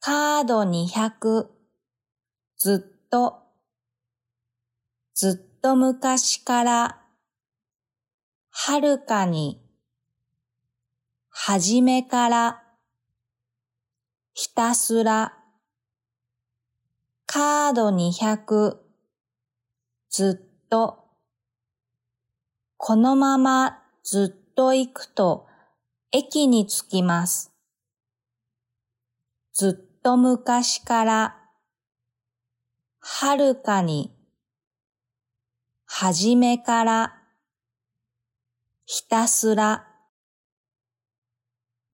カード200、ずっと、ずっと昔から、はるかに、はじめから、ひたすら、カード200、ずっと、このままずっと行くと駅に着きます。ずっと昔から、はるかに、はじめから、ひたすら、